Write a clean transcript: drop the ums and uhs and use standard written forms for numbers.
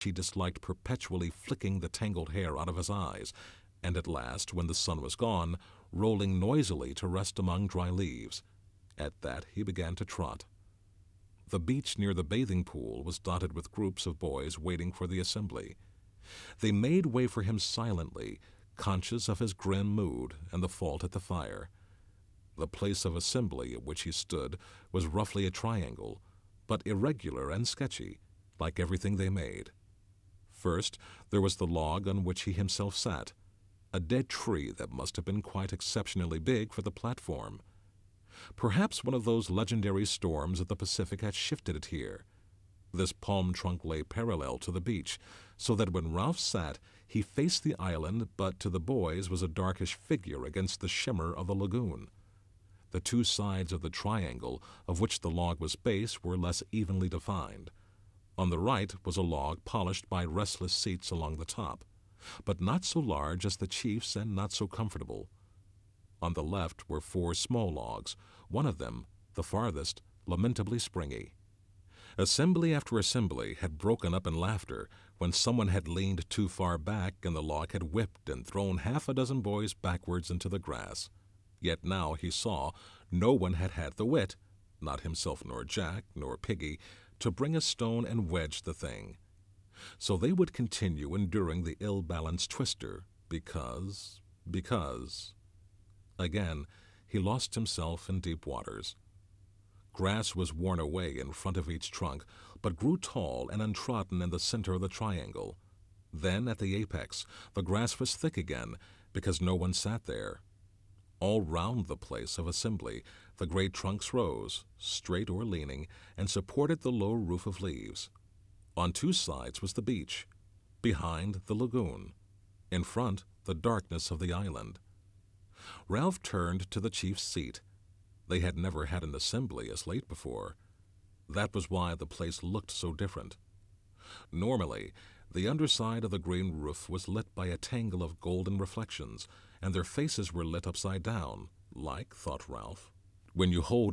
he disliked perpetually flicking the tangled hair out of his eyes, and at last, when the sun was gone, rolling noisily to rest among dry leaves. At that he began to trot. The beach near the bathing pool was dotted with groups of boys waiting for the assembly. They made way for him silently, conscious of his grim mood and the fault at the fire. The place of assembly at which he stood was roughly a triangle, but irregular and sketchy, like everything they made. First, there was the log on which he himself sat, a dead tree that must have been quite exceptionally big for the platform. Perhaps one of those legendary storms of the Pacific had shifted it here. This palm trunk lay parallel to the beach, so that when Ralph sat, he faced the island, but to the boys was a darkish figure against the shimmer of the lagoon. The two sides of the triangle, of which the log was base, were less evenly defined. On the right was a log polished by restless seats along the top, but not so large as the chief's and not so comfortable. On the left were 4 small logs, one of them, the farthest, lamentably springy. Assembly after assembly had broken up in laughter when someone had leaned too far back and the log had whipped and thrown half a dozen boys backwards into the grass. Yet now he saw no one had had the wit, not himself nor Jack nor Piggy, to bring a stone and wedge the thing. So they would continue enduring the ill-balanced twister, because... Again, he lost himself in deep waters. Grass was worn away in front of each trunk, but grew tall and untrodden in the center of the triangle. Then, at the apex, the grass was thick again, because no one sat there. All round the place of assembly, the great trunks rose, straight or leaning, and supported the low roof of leaves. On 2 sides was the beach, behind the lagoon, in front the darkness of the island. Ralph turned to the chief's seat. They had never had an assembly as late before. That was why the place looked so different. Normally, the underside of the green roof was lit by a tangle of golden reflections, and their faces were lit upside down, like, thought Ralph, when you hold